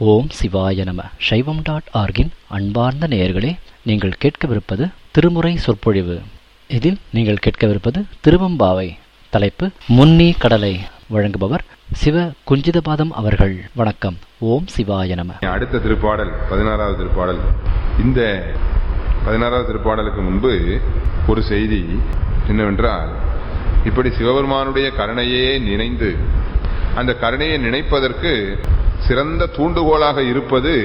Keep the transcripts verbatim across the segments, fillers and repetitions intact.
ஓம் சிவாய நம. சைவம் டாட் ஆர்கின் அன்பார்ந்த நேயர்களே, நீங்கள் கேட்கவிருப்பது திருமுறை சொற்பொழிவு. இதில் நீங்கள் கேட்கவிருப்பது திருவம்பாவை. தலைப்பு முன்னி கடலை. வழங்குபவர் சிவ குஞ்சிதபாதம் அவர்கள். வணக்கம். ஓம் சிவாய நம. அடுத்த திருப்பாடல் பதினாறாவது திருப்பாடல். இந்த பதினாறாவது திருப்பாடலுக்கு முன்பு ஒரு செய்தி என்னவென்றால், இப்படி சிவபெருமானுடைய கருணையே நினைந்து அந்த கருணையை நினைப்பதற்கு சிறந்த தூண்டுகோலாக இருப்பது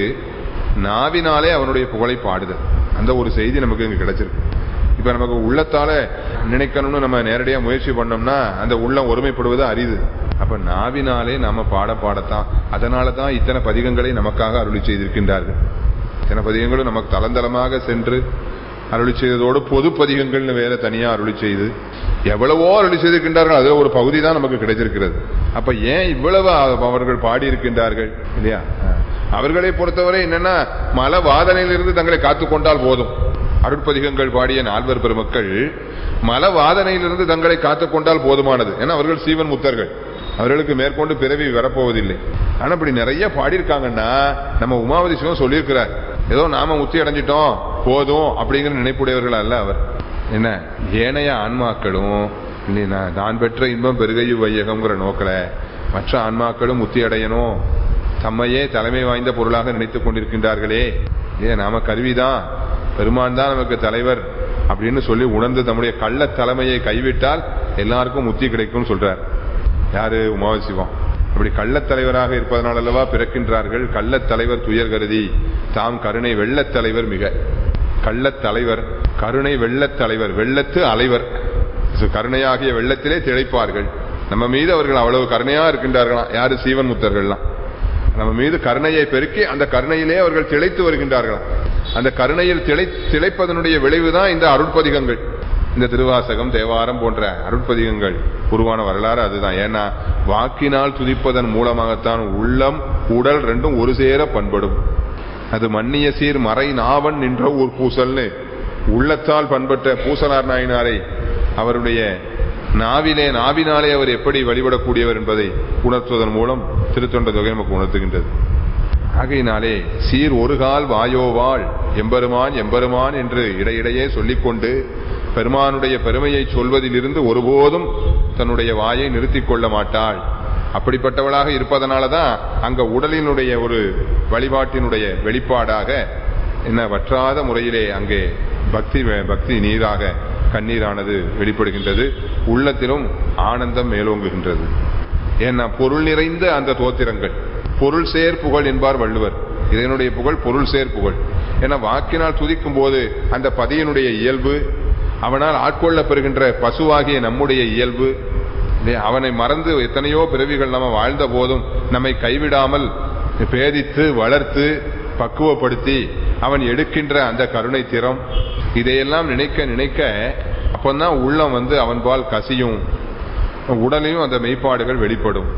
நாவினாலே அவனுடைய புகழை பாடுதல். அந்த ஒரு செய்தி நமக்கு இங்க கிடைச்சிருக்கு. இப்ப நமக்கு உள்ளத்தால நினைக்கணும்னு நம்ம நேரடியா முயற்சி பண்ணோம்னா அந்த உள்ளம் ஒருமைப்படுவது அரிது. அப்ப நாவினாலே நாம பாட பாடத்தான். அதனாலதான் இத்தனை பதிகங்களை நமக்காக அருளி செய்திருக்கின்றார்கள். இத்தனை பதிகங்களும் நமக்கு தளந்தளமாக சென்று அருளி செய்ததோடு பொது பதிகங்கள்னு வேற தனியா அருளி செய்து எவ்வளவோ அருளி செய்திருக்கின்றார்கள். அது ஒரு பகுதி தான் நமக்கு கிடைச்சிருக்கிறது. அப்ப ஏன் இவ்வளவு அவர்கள் பாடியிருக்கின்றார்கள் இல்லையா? அவர்களை பொறுத்தவரை என்னன்னா, மல வாதனையிலிருந்து தங்களை காத்துக்கொண்டால் போதும். அருட்பதிகங்கள் பாடிய நால்வர் பெருமக்கள் மல வாதனையிலிருந்து தங்களை காத்துக்கொண்டால் போதுமானது. ஏன்னா அவர்கள் சீவன் முத்தர்கள், அவர்களுக்கு மேற்கொண்டு பிறவி வரப்போவதில்லை. ஆனா இப்படி நிறைய பாடியிருக்காங்கன்னா நம்ம உமாவதி சிவம் சொல்லியிருக்கிறார், ஏதோ நாம முத்தி அடைஞ்சிட்டோம் போதும் அப்படிங்கிற நினைப்புடையவர்கள் அல்ல அவர். என்ன ஏனைய ஆன்மாக்களும் இல்லைன்னா தான் பெற்ற இன்பம் பெருகையு வையகம்ங்கிற நோக்கில மற்ற ஆன்மாக்களும் முத்தி அடையணும், தம்மையே தலைமை வாய்ந்த பொருளாக நினைத்துக் கொண்டிருக்கின்றார்களே. ஏன் நாம கருவிதான், பெருமான் தான் நமக்கு தலைவர் அப்படின்னு சொல்லி உணர்ந்து தம்முடைய கள்ள தலைமையை கைவிட்டால் எல்லாருக்கும் முத்தி கிடைக்கும் சொல்றார். யாரு? உமாவதி சிவம். அப்படி கள்ளத் தலைவராக இருப்பதனால் அல்லவா பிறக்கின்றார்கள். கள்ளத் தலைவர் துயர் கருதி தாம் கருணை வெள்ளத் தலைவர். மிக கள்ளத் தலைவர், கருணை வெள்ளத் தலைவர், வெள்ளத்து அலைவர். கருணையாகிய வெள்ளத்திலே திளைப்பார்கள். நம்ம மீது அவர்கள் அவ்வளவு கருணையா இருக்கின்றார்களாம். யாரு? சீவன் முத்தர்கள்லாம் நம்ம மீது கருணையை பெருக்கி அந்த கருணையிலே அவர்கள் திளைத்து வருகின்றார்களாம். அந்த கருணையில் திளை திளைப்பதனுடைய விளைவுதான் இந்த அருட்பதிகங்கள். இந்த திருவாசகம், தேவாரம் போன்ற அருட்பதிகங்கள் உருவான வரலாறு அதுதான். ஏன்னா வாக்கினால் துதிப்பதன் மூலமாகத்தான் உள்ளம் உடல் ரெண்டும் ஒரு சேர பண்படும். அது மன்னிய சீர் மறை நாவன் நின்ற ஊர் பூசல்னு உள்ளத்தால் பண்பட்ட பூசலார் நாயனாரை அவருடைய நாவிலே நாவினாலே அவர் எப்படி வழிபடக்கூடியவர் என்பதை உணர்த்துவதன் மூலம் திருத்தொண்ட தொகை நமக்கு உணர்த்துகின்றது. ஆகையினாலே சீர் ஒரு கால் வாயோவாள் எம்பெருமான் எம்பெருமான் என்று இடையிடையே சொல்லிக்கொண்டு பெருமானுடைய பெருமையை சொல்வதிலிருந்து ஒருபோதும் தன்னுடைய வாயை நிறுத்திக் கொள்ள மாட்டாள். அப்படிப்பட்டவளாக இருப்பதனாலதான் அங்க உடலினுடைய ஒரு வழிபாட்டினுடைய வெளிப்பாடாக என்ன வற்றாத முறையிலே அங்கே பக்தி பக்தி நீராக கண்ணீரானது வெளிப்படுகின்றது. உள்ளத்திலும் ஆனந்தம் மேலோங்குகின்றது. ஏன்னா பொருள் நிறைந்த அந்த தோத்திரங்கள் பொருள் சேர் புகழ் என்பார் வள்ளுவர். இதனுடைய புகழ் பொருள் சேர் புகழ். ஏன்னா வாக்கினால் துதிக்கும் போது அந்த பதியினுடைய இயல்பு, அவனால் ஆட்கொள்ள பெறுகின்ற பசுவாகிய நம்முடைய இயல்பு, அவனை மறந்து எத்தனையோ பிறவிகள் நம்ம வாழ்ந்த போதும் நம்மை கைவிடாமல் பேதித்து வளர்த்து பக்குவப்படுத்தி அவன் எடுக்கின்ற அந்த கருணை திறம், இதையெல்லாம் நினைக்க நினைக்க அப்பந்தான் உள்ளம் வந்து அவன் பால் கசியும், உடலையும் அந்த மெய்ப்பாடுகள் வெளிப்படும்.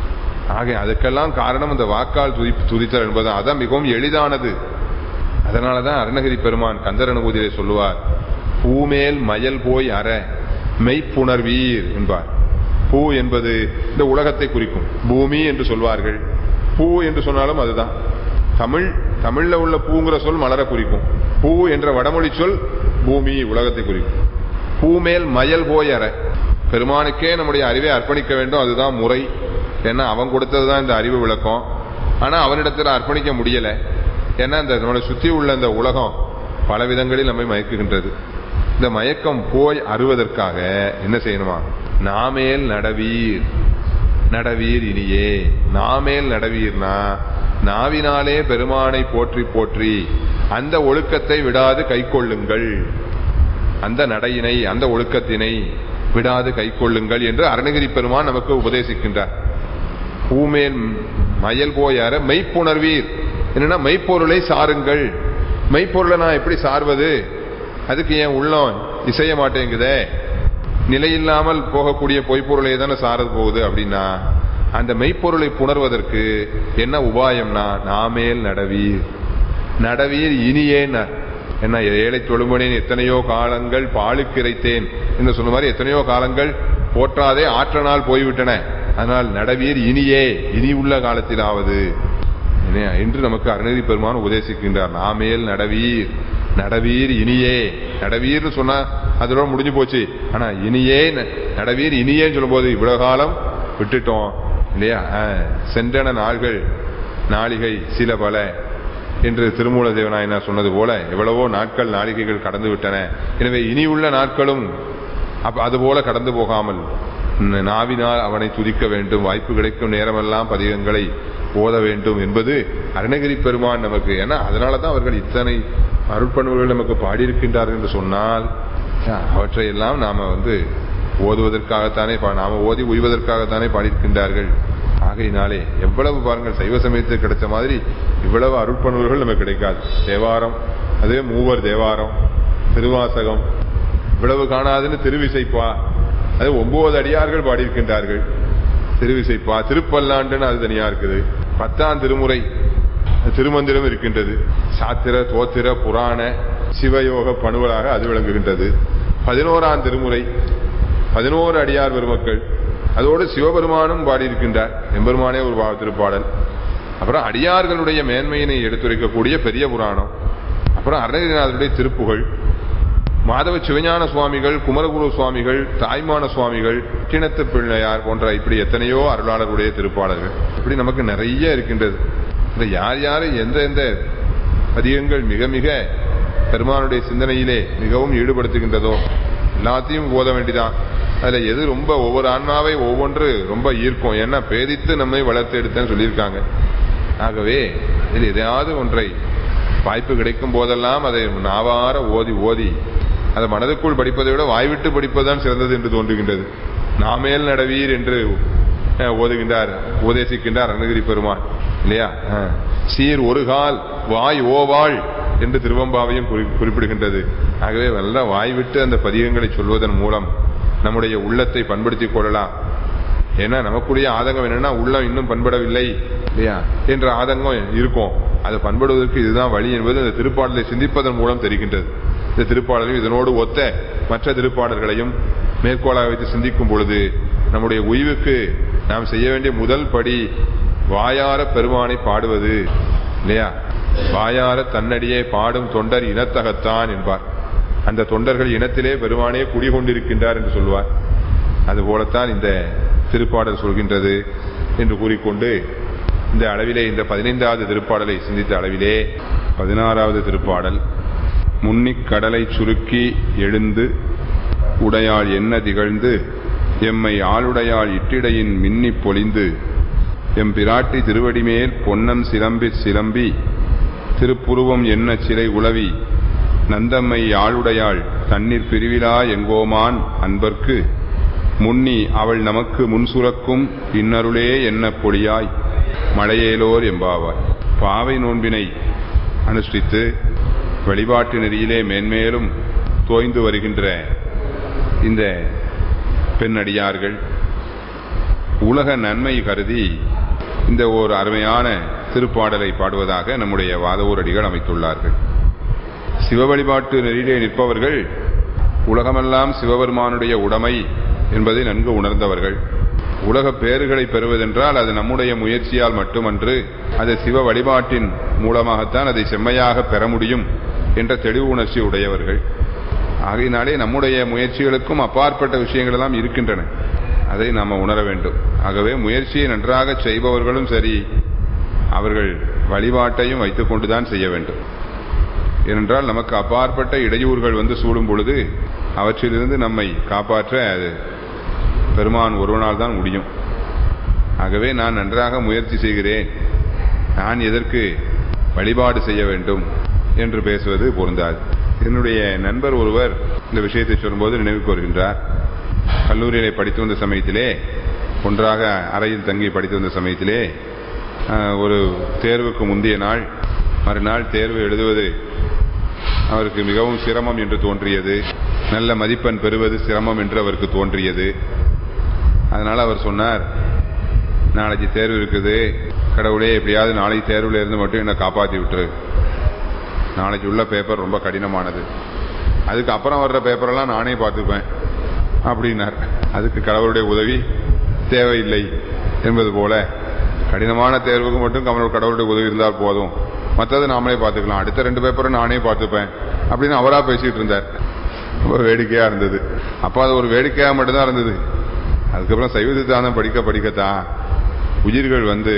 ஆக அதுக்கெல்லாம் காரணம் அந்த வாக்கால் துதி துதித்தல் என்பது. அதான் மிகவும் எளிதானது. அதனாலதான் அருணகிரி பெருமான் கந்தர் அனுபூதியிலே சொல்லுவார், பூமேல் மயல் போய் அற மெய்ப்புணர்வீர் என்பார். பூ என்பது இந்த உலகத்தை குறிக்கும். பூமி என்று சொல்வார்கள். பூ என்று சொன்னாலும் அதுதான். தமிழ் தமிழ்ல உள்ள பூங்கிற சொல் மலர குறிக்கும். பூ என்ற வடமொழி சொல் பூமி உலகத்தை குறிக்கும். பூமேல் மயல் போய் அற, பெருமானுக்கே நம்முடைய அறிவை அர்ப்பணிக்க வேண்டும். அதுதான் முறை. ஏன்னா அவன் கொடுத்ததுதான் இந்த அறிவு விளக்கம். ஆனா அவனிடத்தில் அர்ப்பணிக்க முடியல. ஏன்னா இந்த நம்மளை சுற்றி உள்ள இந்த உலகம் பல விதங்களில் நம்மை மயக்குகின்றது. இந்த மயக்கம் போய் அறுவதற்காக என்ன செய்யணுமா? நாமேல் நடவீர் நடவீர் இனியே. நாமேல் நடவீர்னா நாவினாலே பெருமானை போற்றி போற்றி அந்த ஒழுக்கத்தை விடாது கை கொள்ளுங்கள், அந்த நடையினை அந்த ஒழுக்கத்தினை விடாது கை கொள்ளுங்கள் என்று அருணகிரி பெருமான் நமக்கு உபதேசிக்கின்றார். பூமேல் மயல் போயார மெய்ப்புணர்வீர். என்னன்னா மெய்ப்பொருளை சாருங்கள். மெய்ப்பொருளை நான் எப்படி சார்வது? அதுக்கு ஏன் உள்ளம் இசைய மாட்டேங்குதே, நிலையில்லாமல் போகக்கூடிய பொய்ப்பொருளை தானே சாரது போகுது அப்படின்னா, அந்த மெய்ப்பொருளை புணர்வதற்கு என்ன உபாயம்னா நாமேல் நடவீர் நடவீர் இனியேன்னார். என்ன ஏழை தொழுமனேன் எத்தனையோ காலங்கள் பாலுக்கிரைத்தேன் என்று சொன்ன மாதிரி எத்தனையோ காலங்கள் போற்றாதே ஆற்ற நாள் போய்விட்டன. அதனால் நடவீர் இனியே, இனி உள்ள காலத்திலாவது என்று நமக்கு அருணகிரி பெருமான் உபதேசிக்கின்றார். நாமேல் நடவீர், நடவீர் இனியே. நடவீர்னு சொன்னா அதோட முடிஞ்சு போச்சு. ஆனா இனியே நடவீர் இனியேன்னு சொல்லும் போது இவ்வளவு காலம் விட்டுட்டோம் இல்லையா, சென்றன நாள்கள் நாளிகை சில பல என்று திருமூல தேவநாயனார் சொன்னது போல எவ்வளவோ நாட்கள் நாளிகைகள் கடந்து விட்டன. எனவே இனி உள்ள நாட்களும் அதுபோல கடந்து போகாமல் நாவினால் அவனை துதிக்க வேண்டும், வாய்ப்பு கிடைக்கும் நேரமெல்லாம் பதிகங்களை ஓத வேண்டும் என்பது அருணகிரி பெருமான் நமக்கு. ஏன்னா அதனாலதான் அவர்கள் இத்தனை அருட்பண்புகள் நமக்கு பாடியிருக்கின்றார்கள் என்று சொன்னால் அவற்றையெல்லாம் நாம வந்து ஓதுவதற்காகத்தானே, நாம ஓதி உய்வதற்காகத்தானே பாடியிருக்கின்றார்கள். ஆகையினாலே எவ்வளவு பாருங்கள், சைவ சமயத்துக்கு கிடைச்ச மாதிரி இவ்வளவு அருட்பண்புகள் நமக்கு கிடைக்காது. தேவாரம், அதே மூவர் தேவாரம், திருவாசகம் இவ்வளவு காணாதுன்னு திருவிசைப்பா, அது ஒன்பது அடியார்கள் பாடியிருக்கின்றார்கள். திருவிசைப்பா, திருப்பல்லாண்டுன்னு அது தனியா இருக்குது. பத்தாம் திருமுறை திருமந்திரம் இருக்கின்றது. சாத்திர தோத்திர புராண சிவயோக பணுவலாக அது விளங்குகின்றது. பதினோராம் திருமுறை பதினோரு அடியார் பெருமக்கள், அதோடு சிவபெருமானும் பாடியிருக்கின்றார். எம்பெருமானே ஒரு திருப்பாடல். அப்புறம் அடியார்களுடைய மேன்மையினை எடுத்துரைக்கக்கூடிய பெரிய புராணம், அப்புறம் அருணகிரிநாதருடைய திருப்புகழ், மாதவ சிவஞான சுவாமிகள், குமரகுரு சுவாமிகள், தாய்மான சுவாமிகள், கிணத்து பிள்ளையார் போன்ற இப்படி எத்தனையோ அருளாளருடைய திருப்பாடல்கள் இப்படி நமக்கு நிறைய இருக்கின்றது. யார் யாரு எந்த எந்த பதிகங்கள் மிக மிக பெருமானுடைய சிந்தனையிலே மிகவும் ஈடுபடுத்துகின்றதோ எல்லாத்தையும் ஓத வேண்டிதான். அதுல எது ரொம்ப ஒவ்வொரு ஆன்மாவை ஒவ்வொன்று ரொம்ப ஈர்க்கும். ஏன்னா பேதித்து நம்மை வளர்த்து எடுத்தேன்னு சொல்லியிருக்காங்க. ஆகவே இது எதையாவது ஒன்றை வாய்ப்பு கிடைக்கும் போதெல்லாம் அதை நாவார ஓதி ஓதி அதை மனதுக்குள் படிப்பதை விட வாய்விட்டு படிப்பதுதான் சிறந்தது என்று தோன்றுகின்றது. நாமேல் நடவீர் என்று ஓதுகின்றார், உபதேசிக்கின்றார் அருணகிரி பெருமான் இல்லையா. சீர் ஒரு கால் வாய் ஓவாள் என்று திருவம்பாவையும் குறிப்பிடுகின்றது. ஆகவே நல்ல வாய்விட்டு அந்த பதிகங்களை சொல்வதன் மூலம் நம்முடைய உள்ளத்தை பண்படுத்திக் கொள்ளலாம். ஏன்னா நமக்குரிய ஆதங்கம் என்னன்னா உள்ளம் இன்னும் பண்படவில்லை இல்லையா என்ற ஆதங்கம் இருக்கும். அதை பண்படுவதற்கு இதுதான் வழி என்பது அந்த திருப்பாடலை சிந்திப்பதன் மூலம் தெரிகின்றது. இந்த திருப்பாடலையும் இதனோடு ஒத்த மற்ற திருப்பாடல்களையும் மேற்கோளாக வைத்து சிந்திக்கும் பொழுது நம்முடைய உய்வுக்கு நாம் செய்ய வேண்டிய முதல் படி வாயார பெருமானை பாடுவது இல்லையா. வாயார தன்னடியே பாடும் தொண்டர் இனத்தகத்தான் என்பார். அந்த தொண்டர்கள் இனத்திலே பெருமானே குடிகொண்டிருக்கின்றார் என்று சொல்வார். அதுபோலத்தான் இந்த திருப்பாடல் சொல்கின்றது என்று கூறிக்கொண்டு இந்த அளவிலே இந்த பதினைந்தாவது திருப்பாடலை சிந்தித்த அளவிலே பதினாறாவது திருப்பாடல், முன்னிக் கடலை சுருக்கி எழுந்து உடையாள் என்ன திகழ்ந்து எம்மை ஆளுடையாள் இட்டிடையின் மின்னி பொலிந்து எம் பிராட்டி திருவடிமேல் பொன்னம் சிலம்பி சிலம்பி திருப்புருவம் என்ன சிலை உளவி நந்தம்மை ஆளுடையாள் தண்ணீர் பிரிவிலா எங்கோமான் அன்பர்க்கு முன்னி அவள் நமக்கு முன்சுரக்கும் இன்னருளே என்ன பொடியாய் மழையேலோர் எம்பாவாய். பாவை நோன்பினை அனுஷ்டித்து வழிபாட்டு நெறியிலே மேன்மேலும் தோய்ந்து வருகின்ற இந்த பெண்ணடியார்கள் உலக நன்மை கருதி இந்த ஒரு அருமையான திருப்பாடலை பாடுவதாக நம்முடைய வாதவூரடிகள் அமைத்துள்ளார்கள். சிவ வழிபாட்டு நெறியிலே நிற்பவர்கள் உலகமெல்லாம் சிவபெருமானுடைய உடைமை என்பதை நன்கு உணர்ந்தவர்கள். உலக பேறுகளை பெறுவதென்றால் அது நம்முடைய முயற்சியால் மட்டுமன்று, அது சிவ வழிபாட்டின் மூலமாகத்தான் அதை செம்மையாக பெற முடியும் என்ற தெளிவு உணர்ச்சி உடையவர்கள். ஆகையினாலே நம்முடைய முயற்சிகளுக்கும் அப்பாற்பட்ட விஷயங்கள் எல்லாம் இருக்கின்றன, அதை நாம் உணர வேண்டும். ஆகவே முயற்சியை நன்றாக செய்பவர்களும் சரி, அவர்கள் வழிபாட்டையும் வைத்துக் கொண்டுதான் செய்ய வேண்டும். ஏனென்றால் நமக்கு அப்பாற்பட்ட இடையூறுகள் வந்து சூடும் பொழுது அவற்றிலிருந்து நம்மை காப்பாற்ற அது பெருமான் ஒருவனால் தான் முடியும். ஆகவே நான் நன்றாக முயற்சி செய்கிறேன், நான் எதற்கு வழிபாடு செய்ய வேண்டும் என்று பேசுவது பொருந்தாது. என்னுடைய நண்பர் ஒருவர் இந்த விஷயத்தை சொல்லும்போது நினைவுக்கு வருகின்றார். கல்லூரியிலே படித்து வந்த சமயத்திலே, ஒன்றாக அறையில் தங்கி படித்து வந்த சமயத்திலே, ஒரு தேர்வுக்கு முந்தைய நாள் மறுநாள் தேர்வு எழுதுவது அவருக்கு மிகவும் சிரமம் என்று தோன்றியது. நல்ல மதிப்பெண் பெறுவது சிரமம் என்று அவருக்கு தோன்றியது. அதனால அவர் சொன்னார், நாளைக்கு தேர்வு இருக்குது, கடவுளே எப்படியாவது நாளைக்கு தேர்வுல இருந்து மட்டும் என்னை காப்பாற்றி விட்டுரு, நாளைக்கு உள்ள பேப்பர் ரொம்ப கடினமானது, அதுக்கு அப்புறம் வர்ற பேப்பரெல்லாம் நானே பார்த்துப்பேன் அப்படின்னார். அதுக்கு கடவுளுடைய உதவி தேவையில்லை என்பது போல கடினமான தேர்வுக்கு மட்டும் கமல் கடவுளுடைய உதவி இருந்தால் போதும், மற்றது நாமளே பார்த்துக்கலாம், அடுத்த ரெண்டு பேப்பரும் நானே பார்த்துப்பேன் அப்படின்னு அவரா பேசிட்டு இருந்தார். ரொம்ப வேடிக்கையா இருந்தது. அப்ப அது ஒரு வேடிக்கையா மட்டும்தான் இருந்தது. அதுக்கப்புறம் சைவ சித்தாந்தம் படிக்க படிக்கத்தான் உயிர்கள் வந்து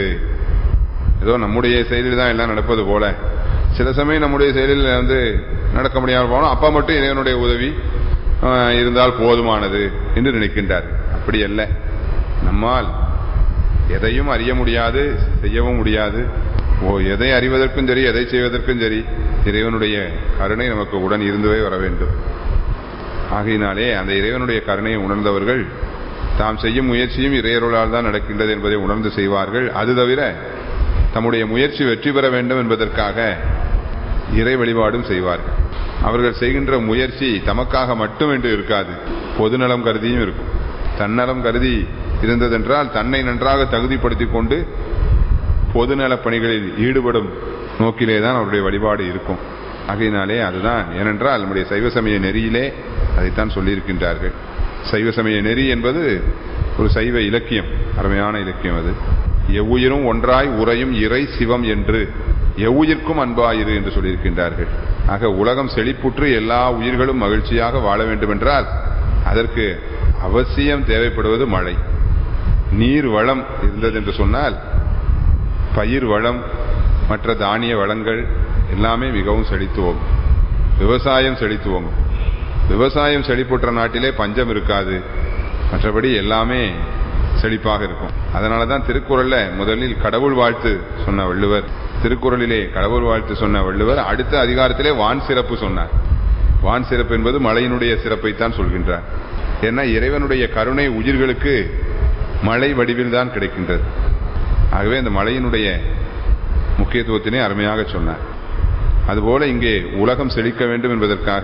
ஏதோ நம்முடைய செயலில் தான் எல்லாம் நடப்பது போல, சில சமயம் நம்முடைய செயலில் வந்து நடக்க முடியாமல் போனோம், அப்பா மட்டும் இறைவனுடைய உதவி இருந்தால் போதுமானது என்று நினைக்கின்றார். அப்படி அல்ல. நம்மால் எதையும் அறிய முடியாது, செய்யவும் முடியாது. ஓ எதை அறிவதற்கும் சரி, எதை செய்வதற்கும் சரி, இறைவனுடைய கருணை நமக்கு உடன் இருந்தவே வர வேண்டும். ஆகையினாலே அந்த இறைவனுடைய கருணையை உணர்ந்தவர்கள் தாம் செய்யும் முயற்சியும் இறையருளால் தான் நடக்கின்றது என்பதை உணர்ந்து செய்வார்கள். அது தவிர தம்முடைய முயற்சி வெற்றி பெற வேண்டும் என்பதற்காக இறை வழிபாடும் செய்வார்கள். அவர்கள் செய்கின்ற முயற்சி தமக்காக மட்டும் என்று இருக்காது, பொதுநலம் கருதியும் இருக்கும். தன்னலம் கருதி இருந்ததென்றால் தன்னை நன்றாக தகுதிப்படுத்திக் கொண்டு பொதுநல பணிகளில் ஈடுபடும் நோக்கிலேதான் அவருடைய வழிபாடு இருக்கும். ஆகையினாலே அதுதான். ஏனென்றால் நம்முடைய சைவ சமய நெறியிலே அதைத்தான் சொல்லியிருக்கின்றார்கள். சைவ சமய நெறி என்பது ஒரு சைவ இலக்கியம், அருமையான இலக்கியம். அது எவ்வுயிரும் ஒன்றாய் உறையும் இறை சிவம் என்று எவ்வுயிர்க்கும் அன்பாயிரு என்று சொல்லியிருக்கின்றார்கள். ஆக உலகம் செழிப்புற்று எல்லா உயிர்களும் மகிழ்ச்சியாக வாழ வேண்டும் என்றால் அதற்கு அவசியம் தேவைப்படுவது மழை. நீர் வளம் இருந்தது என்று சொன்னால் பயிர் வளம், மற்ற தானிய வளங்கள் எல்லாமே மிகவும் செழித்துவோம். விவசாயம் செழித்துவோம். விவசாயம் செழிப்புற்ற நாட்டிலே பஞ்சம் இருக்காது, மற்றபடி எல்லாமே செழிப்பாக இருக்கும். அதனாலதான் திருக்குறள்ல முதலில் கடவுள் வாழ்த்து சொன்ன வள்ளுவர், திருக்குறளிலே கடவுள் வாழ்த்து சொன்ன வள்ளுவர் அடுத்த அதிகாரத்திலே வான் சிறப்பு சொன்னார். வான் சிறப்பு என்பது மழையினுடைய சிறப்பைத்தான் சொல்கின்றார். ஏன்னா இறைவனுடைய கருணை உயிர்களுக்கு மழை வடிவில் தான் கிடைக்கின்றது. ஆகவே அந்த மழையினுடைய முக்கியத்துவத்தினை அருமையாக சொன்னார். அதுபோல இங்கே உலகம் செழிக்க வேண்டும் என்பதற்காக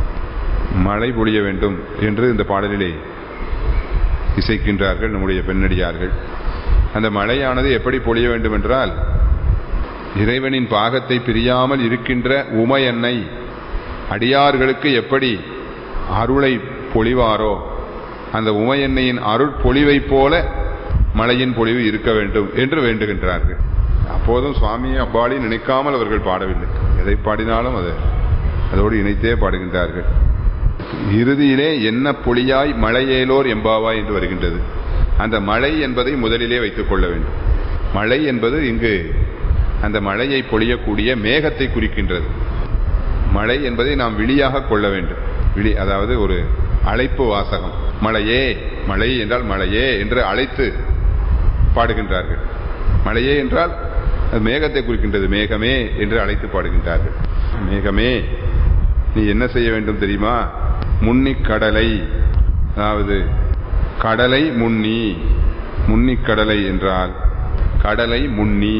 மழை பொழிய வேண்டும் என்று இந்த பாடலிலே இசைக்கின்றார்கள் நம்முடைய பெண்ணடியார்கள். அந்த மழையானது எப்படி பொழிய வேண்டும் என்றால் இறைவனின் பாகத்தை பிரியாமல் இருக்கின்ற உமையன்னை அடியார்களுக்கு எப்படி அருளை பொழிவாரோ அந்த உமையன்னையின் அருள் பொழிவை போல மழையின் பொழிவு இருக்க வேண்டும் என்று வேண்டுகின்றார்கள். அப்போதும் சுவாமியை அப்பாடி நினைக்காமல் அவர்கள் பாடவில்லை. எதை பாடினாலும் அது அதோடு இணைத்தே பாடுகின்றார்கள். இறுதியிலே என்ன பொழியாய் மழையேலோர் எம்பாவாய் என்று வருகின்றது. அந்த மழை என்பதை முதலிலே வைத்துக் கொள்ள வேண்டும். மழை என்பது இங்கு அந்த மழையை பொழியக்கூடிய மேகத்தை குறிக்கின்றது. மழை என்பதை நாம் விழியாக கொள்ள வேண்டும். விழி அதாவது ஒரு அழைப்பு வாசகம். மழையே, மழை என்றால் மழையே என்று அழைத்து பாடுகின்றார்கள். மழையே என்றால் அது மேகத்தை குறிக்கின்றது. மேகமே என்று அழைத்து பாடுகின்றார்கள். மேகமே நீ என்ன செய்ய வேண்டும் தெரியுமா? முன்னி கடலை, அதாவது கடலை முன்னி. முன்னி கடலை என்றால் கடலை முன்னி.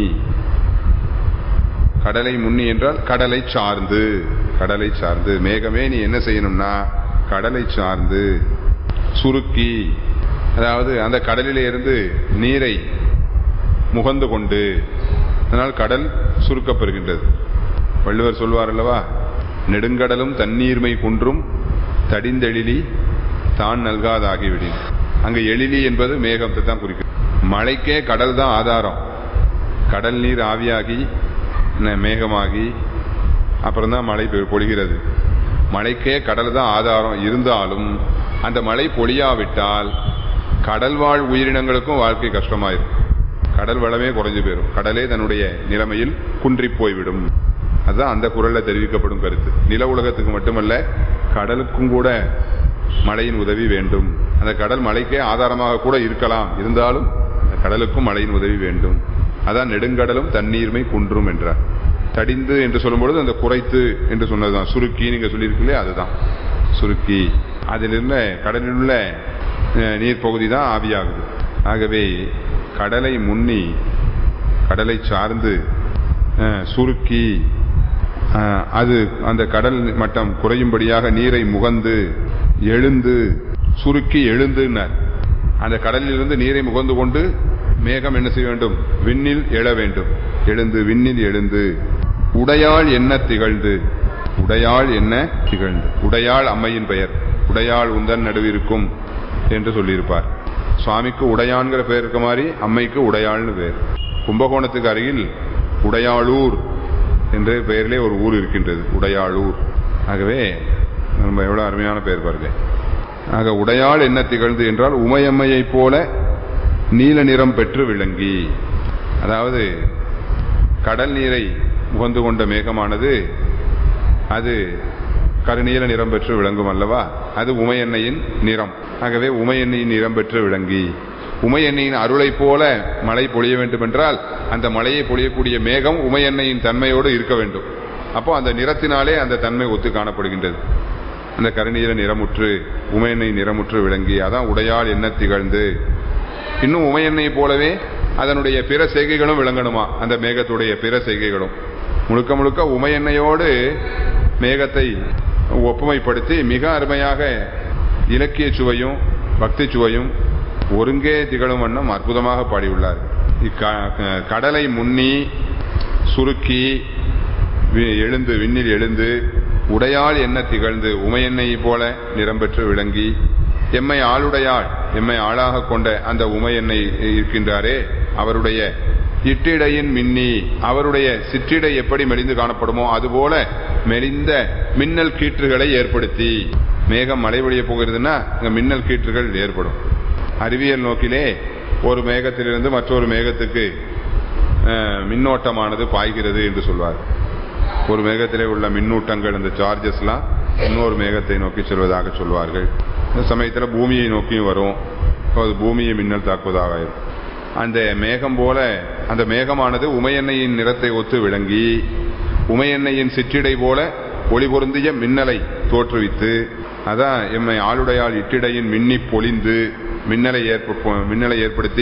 கடலை முன்னி என்றால் கடலை சார்ந்து. கடலை சார்ந்து மேகமே நீ என்ன செய்யணும்னா கடலை சார்ந்து சுருக்கி, அதாவது அந்த கடலிலே இருந்து நீரை முகந்து கொண்டு, அதனால் கடல் சுருக்கப்பெறுகின்றது. வள்ளுவர் சொல்வார் அல்லவா, நெடுங்கடலும் தண்ணீர்மை குன்றும் தடிந்தெழிலி தான் நல்காதாகிவிடின். அங்க எழிலி என்பது மேகத்தை தான் குறிக்கும். மழைக்கே கடல் தான் ஆதாரம். கடல் நீர் ஆவியாகி மேகமாகி அப்புறம் தான் மழை பொழிகிறது. மழைக்கே கடல் தான் ஆதாரம். இருந்தாலும் அந்த மழை பொழியாவிட்டால் கடல் வாழ் உயிரினங்களுக்கும் வாழ்க்கை கஷ்டமாயிருக்கும். கடல் வளமே குறைஞ்சு போயிடும். கடலே தன்னுடைய நிலைமையில் குன்றி போய்விடும். அதுதான் அந்த குறள்ல தெரிவிக்கப்படும் கருத்து. நில உலகத்துக்கு மட்டுமல்ல, கடலுக்கும் கூட மழையின் உதவி வேண்டும். அந்த கடல் மழைக்கே ஆதாரமாக கூட இருக்கலாம், இருந்தாலும் அந்த கடலுக்கும் மழையின் உதவி வேண்டும். அதான் நெடுங்கடலும் தண்ணீர்மை குன்றும் என்றார். தடிந்து என்று சொல்லும்பொழுது அந்த குறைத்து என்று சொன்னதுதான். சுருக்கி நீங்க சொல்லியிருக்கீங்களே, அதுதான் சுருக்கி. அதிலிருந்த கடலில் உள்ள நீர் பகுதி தான் ஆவியாகுது. ஆகவே கடலை முன்னி, கடலை சார்ந்து சுருக்கி, அது அந்த கடல் மட்டம் குறையும்படியாக நீரை முகந்து எழுந்து, சுருக்கி எழுந்துனார். அந்த கடலிலிருந்து நீரை முகந்து கொண்டு மேகம் என்ன செய்ய வேண்டும்? விண்ணில் எழ வேண்டும். எழுந்து, விண்ணில் எழுந்து, உடையாள் என்ன திகழ்ந்து. உடையாள் என்ன திகழ்ந்து. உடையாள் அம்மையின் பெயர். உடையாள் உந்தன் நடுவிருக்கும் என்று சொல்லியிருப்பார். சுவாமிக்கு உடையான்கிற பெயர் இருக்க மாதிரி அம்மைக்கு உடையாள்னு பெயர். கும்பகோணத்துக்கு அருகில் உடையாளூர் என்ற பெயரிலே ஒரு ஊர் இருக்கின்றது, உடையாளூர். ஆகவே நம்ம எவ்வளவு அருமையான பெயர் பாருங்க. ஆக உடையாள் என்ன திகழ்ந்து என்றால் உமையம்மையை போல நீல நிறம் பெற்று விளங்கி, அதாவது கடல் நீரை முகந்து கொண்ட மேகமானது அது கருநீல நிறம் பெற்று விளங்கும் அல்லவா, அது உமையெண்ணையின் நிறம். ஆகவே உமையெண்ணையின் நிறம் பெற்று விளங்கி, உமையெண்ணையின் அருளை போல மழை பொழிய வேண்டும் என்றால் அந்த மழையை பொழியக்கூடிய மேகம் உமையெண்ணையின் தன்மையோடு இருக்க வேண்டும். அப்போ அந்த நிறத்தினாலே அந்த தன்மை ஒத்து காணப்படுகின்றது. அந்த கருநீல நிறமுற்று உமையெண்ணெய் நிறமுற்று விளங்கி, அதான் உடையாள் என்ன திகழ்ந்து. இன்னும் உமையெண்ணெய் போலவே அதனுடைய பிற செய்கைகளும் விளங்கணுமா, அந்த மேகத்துடைய பிற செய்கைகளும். முழுக்க முழுக்க உமையெண்ணையோடு மேகத்தை ஒப்புமைப்படுத்தி மிக அருமையாக இலக்கிய சுவையும் பக்தி சுவையும் ஒருங்கே திகழும் வண்ணம் அற்புதமாக பாடியுள்ளார். கடலை முன்னி சுருக்கி எழுந்து விண்ணில் எழுந்து உடையாள் என்ன திகழ்ந்து உமையெண்ணெய் போல நிறம் பெற்று விளங்கி, எம்மை ஆளுடையாள் எம்மை ஆளாக கொண்ட அந்த உமையெண்ணெய் இருக்கின்றாரே அவருடைய இட்டிடையின் மின்னி, அவருடைய சிற்றிடை எப்படி மெலிந்து காணப்படுமோ அதுபோல மெலிந்த மின்னல் கீற்றுகளை ஏற்படுத்தி, மேகம் மழை பொழிய போகிறதுன்னா இங்க மின்னல் கீற்றுகள் ஏற்படும். அறிவியல் நோக்கிலே ஒரு மேகத்திலிருந்து மற்றொரு மேகத்துக்கு மின்னோட்டமானது பாய்கிறது என்று சொல்வார். ஒரு மேகத்திலே உள்ள மின்னூட்டங்கள், இந்த சார்ஜஸ்லாம் இன்னொரு மேகத்தை நோக்கி செல்வதாக சொல்வார்கள். இந்த சமயத்தில் பூமியை நோக்கியும் வரும், அது பூமியை மின்னல் தாக்குவதாக இருக்கும். அந்த மேகம் போல அந்த மேகமானது உமையெண்ணையின் நிறத்தை ஒத்து விளங்கி உமையெண்ணையின் சிற்றிடை போல ஒளி பொருந்திய மின்னலை தோற்றுவித்து, அதான் எம்மை ஆளுடையால் இட்டிடையின் மின்னி பொழிந்து மின்னலை ஏற்ப மின்னலை ஏற்படுத்தி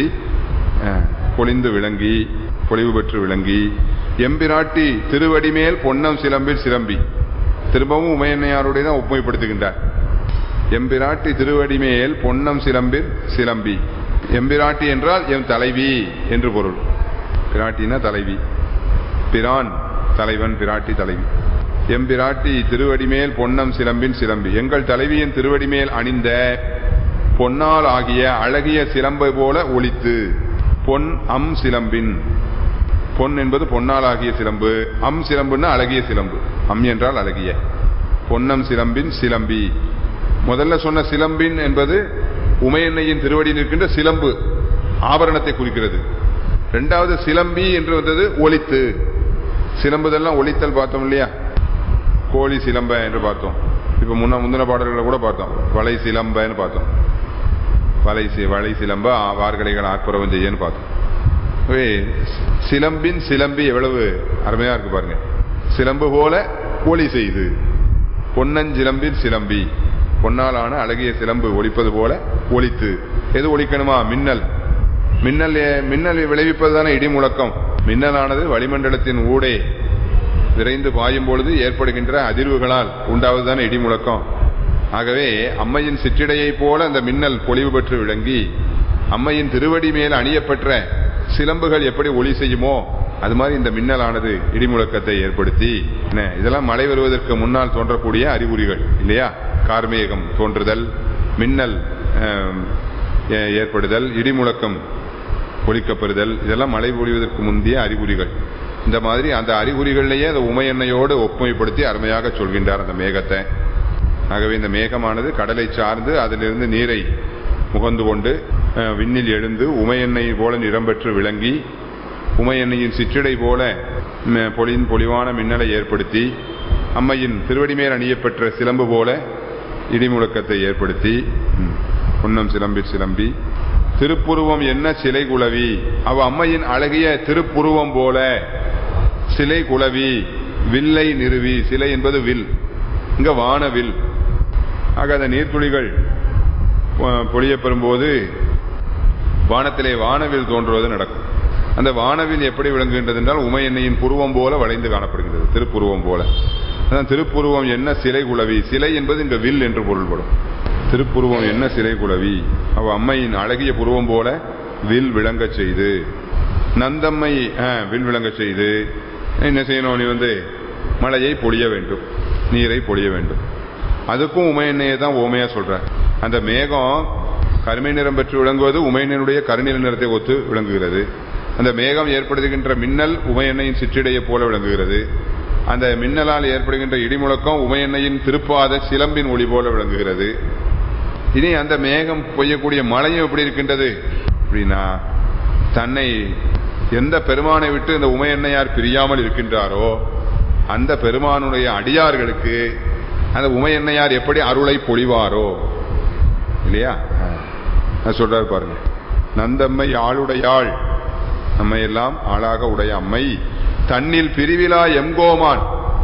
பொழிந்து விளங்கி பொலிவு பெற்று விளங்கி, எம்பிராட்டி திருவடிமேல் பொன்னம் சிலம்பில் சிலம்பி, திரும்பவும் உமையன்னையாருடைய தான் ஒப்புமைப்படுத்துகின்றார். எம்பிராட்டி திருவடிமேல் பொன்னம் சிலம்பில் சிலம்பி, எம்பிராட்டி என்றால் எம் தலைவி என்று பொருள். பிராட்டினா தலைவி, பிரான் தலைவன், பிராட்டி தலைவி. எம்பிராட்டி திருவடிமேல் பொன்னம் சிலம்பின் சிலம்பி, எங்கள் தலைவியின் திருவடிமேல் அணிந்த பொன்னால் ஆகிய அழகிய சிலம்பை போல ஒலித்து, பொன் அம் சிலம்பின், பொன் என்பது பொன்னால் ஆகிய சிலம்பு, அம் சிலம்புன்னா அழகிய சிலம்பு, அம் என்றால் அழகிய, பொன்னம் சிலம்பின் சிலம்பி. முதல்ல சொன்ன சிலம்பின் என்பது உமையெண்ணையின் திருவடியில் இருக்கின்ற சிலம்பு ஆபரணத்தை குறிக்கிறது. இரண்டாவது சிலம்பி என்று வந்தது ஒலித்து. சிலம்புதெல்லாம் ஒலித்தல் பார்த்தோம் இல்லையா, கோழி சிலம்ப என்று பார்த்தோம். இப்ப முன்ன முந்தின பாடல்களை கூட பார்த்தோம், வளை சிலம்பன்னு பார்த்தோம். வளை வளை சிலம்ப வார்கலைகள் ஆற்புறவம் செய்யன்னு பார்த்தோம். சிலம்பின் சிலம்பி எவ்வளவு அருமையா இருக்கு பாருங்க. சிலம்பு போல ஒலி செய்து, பொன்னஞ்சிலம்பின் சிலம்பி, பொன்னாலான அழகிய சிலம்பு ஒலிப்பது போல ஒலித்து. எது ஒலிக்கணுமா? மின்னல். மின்னல் மின்னல் விளைவிப்பதுதானே இடி முழக்கம். மின்னலானது வளிமண்டலத்தின் ஊடே விரைந்து பாயும் பொழுது ஏற்படுகின்ற அதிர்வுகளால் உண்டாவதுதானே இடி முழக்கம். ஆகவே அம்மையின் சிற்றிடையை போல அந்த மின்னல் பொலிவு பெற்று விளங்கி, அம்மையின் திருவடி மேல் அணியப்பெற்ற சிலம்புகள் எப்படி ஒலி செய்யுமோ அது மாதிரி இந்த மின்னலானது இடிமுழக்கத்தை ஏற்படுத்தி, இதெல்லாம் மழை வருவதற்கு முன்னால் தோன்றக்கூடிய அறிகுறிகள் இல்லையா? கார்மேகம் தோன்றுதல், மின்னல் ஏற்படுதல், இடிமுழக்கம் ஒலிக்கப்பெறுதல், இதெல்லாம் மழை பொழிவதற்கு முந்தைய அறிகுறிகள். இந்த மாதிரி அந்த அறிகுறிகளிலேயே அந்த உமையெண்ணையோடு ஒப்புமைப்படுத்தி அருமையாக சொல்கின்றார் அந்த மேகத்தை. ஆகவே இந்த மேகமானது கடலை சார்ந்து அதிலிருந்து நீரை முகந்து கொண்டு விண்ணில் எழுந்து உமையெண்ணெய் போல நிறம் பெற்று விளங்கி, உமையெண்ணையின் சிற்றிடை போல பொலியின் பொலிவான மின்னலை ஏற்படுத்தி, அம்மையின் திருவடிமேல் அணியப்பெற்ற சிலம்பு போல இடிமுழக்கத்தை ஏற்படுத்தி, பொன்னம் சிலம்பில் சிலம்பி, திருப்புருவம் என்ன சிலை குலவி, அவ அம்மையின் அழகிய திருப்புருவம் போல சிலை குலவி, வில்லை நிறுவி, சிலை என்பது வில், இங்க வானவில். ஆக அந்த நீர்த்துளிகள் பொழியப்பெறும் போது வானத்திலே வானவில் தோன்றுவது நடக்கும். அந்த வானவில் எப்படி விளங்குகின்றது என்றால் உமையெண்ணையின் புருவம் போல வளைந்து காணப்படுகிறது, திருப்புருவம் போல. அதான் திருப்புருவம் என்ன சிலை குலவி, சிலை என்பது இங்க வில் என்று பொருள்படும். திருப்புருவம் என்ன சிலை குலவி, அவ அம்மையின் அழகிய புருவம் போல வில் விளங்க செய்து, நந்தம்மை வில் விளங்க செய்து என்ன செய்யணும்? நீ வந்து மழையை பொழிய வேண்டும், நீரை பொழிய வேண்டும். அதுக்கும் உமையெண்ணையை தான் ஓமையா சொல்ற. அந்த மேகம் கருமை நிறம் பெற்று விளங்குவது உமையெண்ணையுடைய கருநீல நிறத்தை ஒத்து விளங்குகிறது. அந்த மேகம் ஏற்படுத்துகின்ற மின்னல் உமையன்னையின் சிற்றிடையை போல விளங்குகிறது. அந்த மின்னலால் ஏற்படுகின்ற இடிமுழக்கம் உமையன்னையின் திருப்பாத சிலம்பின் ஒளி போல விளங்குகிறது. இனி அந்த மேகம் பெய்யக்கூடிய மழையும் எப்படி இருக்கின்றது அப்படின்னா, தன்னை எந்த பெருமானை விட்டு இந்த உமையன்னையார் பிரியாமல் இருக்கின்றாரோ அந்த பெருமானுடைய அடியார்களுக்கு அந்த உமையன்னையார் எப்படி அருளை பொழிவாரோ இல்லையா சொல்றாரு பாருங்க. நந்தம்மை ஆளுடையாள், நம்மை எல்லாம் ஆளாக உடைய அம்மை, தன்னில் பிரிவிலா எம்கோமான்,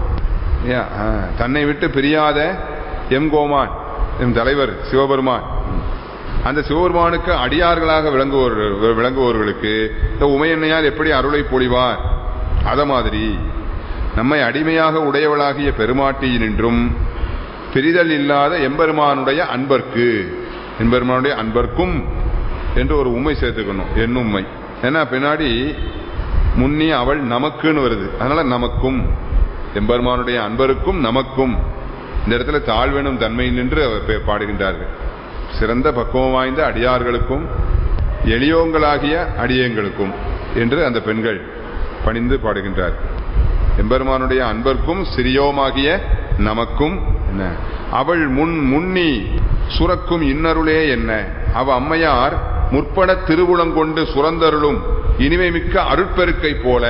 தன்னை விட்டு பிரியாத எம்கோமான் எம் தலைவர் சிவபெருமான், அந்த சிவபெருமானுக்கு அடியார்களாக விளங்குவோர் விளங்குவோர்களுக்கு இந்த உமையன்னையார் எப்படி அருளை பொழிவார், அத மாதிரி நம்மை அடிமையாக உடையவளாகிய பெருமாட்டியினின்றும் பிரிதல் இல்லாத எம்பெருமானுடைய அன்பர்க்கு, எம்பெருமானுடைய அன்பர்க்கும் என்று ஒரு உண்மை சேர்த்துக்கணும். என் உண்மை ஏன்னா பின்னாடி முன்னி அவள் நமக்குன்னு வருது, அதனால நமக்கும் எம்பெருமானுடைய அன்பருக்கும் நமக்கும் இந்த இடத்துல தாழ்வெனும் தன்மை நின்று பாடுகின்றார்கள். சிறந்த பக்குவம் வாய்ந்த அடியார்களுக்கும் எளியோங்களாகிய அடியங்களுக்கும் என்று அந்த பெண்கள் பணிந்து பாடுகின்றார். எம்பெருமானுடைய அன்பர்க்கும் சிறியோமாகிய நமக்கும் என்ன, அவள் முன் முன்னி சுரக்கும் இன்னருளே என்ன, அவ அம்மையார் முற்பட திருவுளங்கொண்டு சுரந்தருளும் இனிமை மிக்க அருட்பெருக்கை போல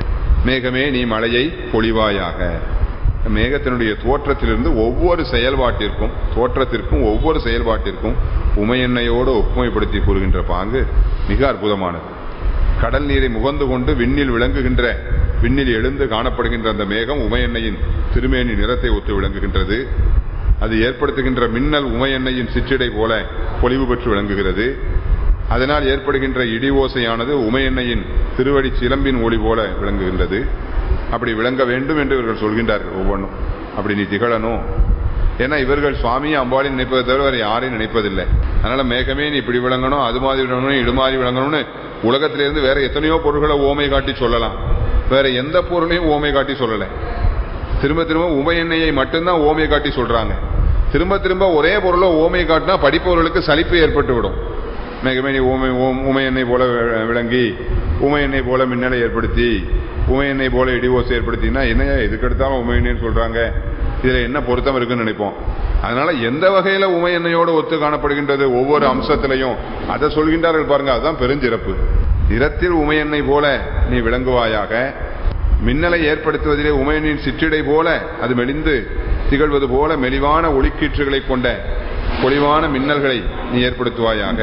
மேகமே நீ மழையை பொழிவாயாக. மேகத்தினுடைய தோற்றத்திலிருந்து ஒவ்வொரு செயல்பாட்டிற்கும் தோற்றத்திற்கும் ஒவ்வொரு செயல்பாட்டிற்கும் உமையெண்ணையோடு ஒப்புமைப்படுத்தி கூறுகின்ற பாங்கு மிக அற்புதமானது. கடல் நீரை முகந்து கொண்டு விண்ணில் விளங்குகின்ற விண்ணில் எழுந்து காணப்படுகின்ற அந்த மேகம் உமையெண்ணையின் திருமேனி நிறத்தை ஒத்து விளங்குகின்றது. அது ஏற்படுத்துகின்ற மின்னல் உமையெண்ணையின் சிற்றிடை போல பொலிவு பெற்று விளங்குகிறது. அதனால் ஏற்படுகின்ற இடி ஓசையானது உமையெண்ணையின் திருவடி சிலம்பின் ஒளி போல விளங்குகின்றது. அப்படி விளங்க வேண்டும் என்று இவர்கள் சொல்கின்றார்கள். ஒவ்வொன்றும் அப்படி நீ திகழணும். ஏன்னா இவர்கள் சுவாமியை அம்பாளின் நினைப்பதை தவிர வேறு யாரையும் நினைப்பதில்லை. அதனால மேகமே நீ இப்படி விளங்கணும், அது மாதிரி விளங்கணும், இது மாதிரி விளங்கணும்னு உலகத்திலிருந்து வேற எத்தனையோ பொருள்களை ஓமை காட்டி சொல்லலாம். வேற எந்த பொருளையும் ஓமை காட்டி சொல்லலை. திரும்ப திரும்ப உமையெண்ணையை மட்டும்தான் ஓமை காட்டி சொல்றாங்க. திரும்ப திரும்ப ஒரே பொருளை ஓமை காட்டினா படிப்பவர்களுக்கு சலிப்பு ஏற்பட்டு விடும். மேகமே நீ ஊமை உமையெண்ணெய் போல விளங்கி உமையெண்ணெய் போல மின்னலை ஏற்படுத்தி உமையெண்ணெய் போல இடி ஓசை ஏற்படுத்தினா என்னையா எதுக்கெடுத்தாலும் உமையெண்ணெய்னு சொல்றாங்க, இதுல என்ன பொருத்தம் இருக்குன்னு நினைப்போம். அதனால எந்த வகையில உமையெண்ணெயோடு ஒத்து காணப்படுகின்றது ஒவ்வொரு அம்சத்திலையும் அதை சொல்கின்றார்கள் பாருங்க. அதுதான் பெருஞ்சிறப்பு. நிறத்தில் உமையெண்ணெய் போல நீ விளங்குவாயாக, மின்னலை ஏற்படுத்துவதிலே உமையனின் சிற்றிடை போல அது மெலிந்து திகழ்வது போல மெலிவான ஒளிக்கீற்றுகளை கொண்ட பொலிவான மின்னல்களை நீ ஏற்படுத்துவாயாக.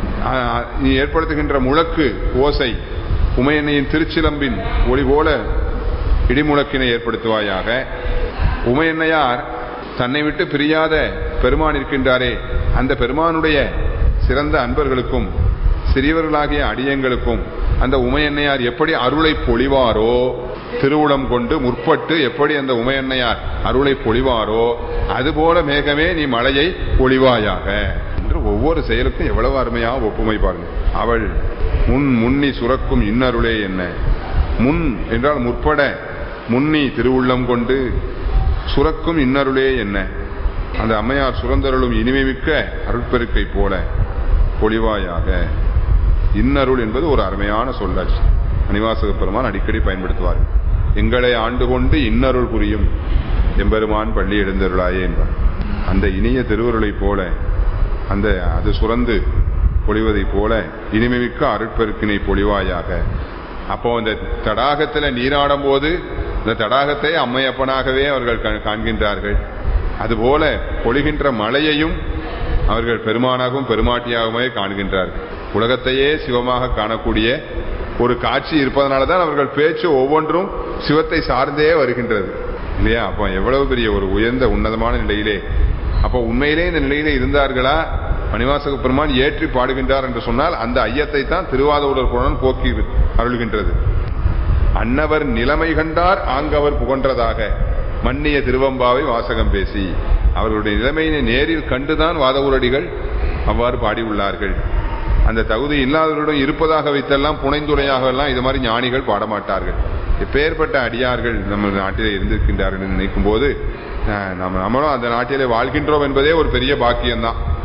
நீ ஏற்படுத்துகின்ற முழக்கு ஓசை உமையன்னையின் திருச்சிலம்பின் ஒளி போல இடிமுழக்கினை ஏற்படுத்துவாயாக. உமையன்னையார் தன்னை விட்டு பிரியாத பெருமான் இருக்கின்றாரே, அந்த பெருமானுடைய சிறந்த அன்பர்களுக்கும் சிறியவர்களாகிய அடியங்களுக்கும் அந்த உமையன்னையார் எப்படி அருளை பொழிவாரோ, திருவுளம் கொண்டு முற்பட்டு எப்படி அந்த உமையன்னையார் அருளை பொழிவாரோ அதுபோல மேகமே நீ மழையை பொழிவாயாக என்று ஒவ்வொரு செயலுக்கும் எவ்வளவு அருமையாக ஒப்புமை பாருங்க. அவள் முன் முன்னி சுரக்கும் இன்னருளே என்ன, முன் என்றால் முற்பட, முன்னி திருவுள்ளம் கொண்டு சுரக்கும் இன்னருளே என்ன, அந்த அம்மையார் சுரந்தருளும் இனிமை மிக்க அருட்பெருக்கை போல பொழிவாயாக. இன்னருள் என்பது ஒரு அருமையான சொல்லாட்சி. மணிவாசக பெருமான் அடிக்கடி பயன்படுத்துவார். எங்களை ஆண்டு கொண்டு இன்னருள் புரியும் எம்பெருமான் பள்ளி எழுந்தருளாயே என்பார். அந்த இனிய திருவருளை போல அந்த அது சுரந்து பொழிவதை போல இனிமைமிக்க அருட்பெருக்கினை பொழிவாயாக. அப்போ இந்த தடாகத்தில் நீராடும் போது இந்த தடாகத்தை அம்மையப்பனாகவே அவர்கள் காண்கின்றார்கள். அதுபோல பொழிகின்ற மழையையும் அவர்கள் பெருமானாகவும் பெருமாட்டியாகவே காண்கின்றார்கள். உலகத்தையே சிவமாக காணக்கூடிய ஒரு காட்சி இருப்பதனால்தான் அவர்கள் பேச்சு ஒவ்வொன்றும் சிவத்தை சார்ந்தே வருகின்றது இல்லையா? அப்போ எவ்வளவு பெரிய ஒரு உயர்ந்த உன்னதமான நிலையிலே, அப்போ உண்மையிலே இந்த நிலையிலே இருந்தார்களா? மணிவாசக பெருமான் ஏற்றி பாடுகின்றார் என்று சொன்னால் அந்த ஐயத்தை தான் திருவாதூரர் புராணம் போக்கி அருள்கின்றது. அன்னவர் நிலைமை கண்டார் ஆங்கவர் புகன்றதாக மன்னிய திருவம்பாவை வாசகம் பேசி, அவர்களுடைய நிலைமையினை நேரில் கண்டுதான் வாதவூரடிகள் அவ்வாறு பாடியுள்ளார்கள். அந்த தகுதி இல்லாதவர்களிடம் இருப்பதாக வைத்தெல்லாம் புனைந்துரையாக எல்லாம் இது மாதிரி ஞானிகள் பாடமாட்டார்கள். எப்பேற்பட்ட அடியார்கள் நம்ம நாட்டிலே இருந்திருக்கின்றார்கள் நினைக்கும் போது நம்ம நம்மளும் அந்த நாட்டிலே வாழ்கின்றோம் என்பதே ஒரு பெரிய பாக்கியம்தான்.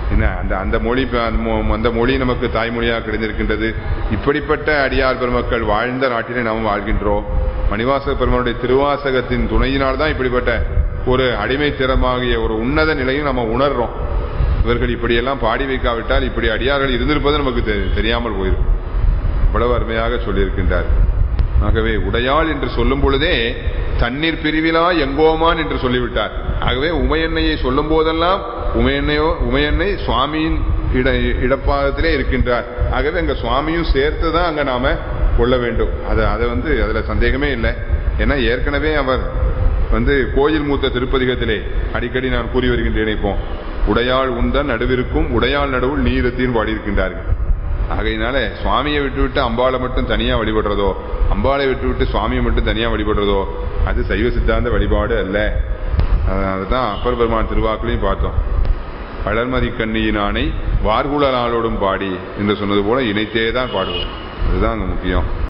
என்ன அந்த அந்த மொழி அந்த மொழி நமக்கு தாய்மொழியாக கிடைந்திருக்கின்றது. இப்படிப்பட்ட அடியார் பெருமக்கள் வாழ்ந்த நாட்டிலே நாம் வாழ்கின்றோம். மணிவாசக பெருமானுடைய திருவாசகத்தின் துணையினால் தான் இப்படிப்பட்ட ஒரு அடிமைத்திறமாகிய ஒரு உன்னத நிலையும் நம்ம உணர்றோம். இவர்கள் இப்படியெல்லாம் பாடி வைக்காவிட்டால் இப்படி அடியார்கள் இருந்திருப்பது நமக்கு தெரியாமல் போயிருக்கும். இவ்வளவு அருமையாக சொல்லியிருக்கின்றார். ஆகவே உடையாள் என்று சொல்லும் பொழுதே தண்ணீர் பிரிவிலா எங்கோமான் என்று சொல்லிவிட்டார். ஆகவே உமையன்னையை சொல்லும் போதெல்லாம் உமையன்னையோ உமையன்னை சுவாமியின் இட இடப்பாகத்திலே இருக்கின்றார். ஆகவே அங்க சுவாமியும் சேர்த்துதான் அங்க நாம கொள்ள வேண்டும். அது அதை வந்து அதுல சந்தேகமே இல்லை. ஏன்னா ஏற்கனவே அவர் வந்து கோயில் மூத்த திருப்பதிகத்திலே அடிக்கடி நான் கூறி வருகின்றேன். இப்போ உடையாள் உந்தன் நடுவிற்கும் உடையாள் நடுவுள் நீரத்தின் பாடியிருக்கின்றார்கள். ஆகையினால சுவாமியை விட்டுவிட்டு அம்பாளை மட்டும் தனியா வழிபடுறதோ, அம்பாளை விட்டுவிட்டு சுவாமியை மட்டும் தனியா வழிபடுறதோ அது சைவ சித்தாந்த வழிபாடு அல்ல. அதுதான் அப்பர் பெருமான் திருவாக்குலையும் பார்த்தோம். வளர்மதி கண்ணியினானை வார்குழலாளோடும் பாடி என்று சொன்னது போல இணைத்தேதான் பாடுவோம். அதுதான் அங்க முக்கியம்.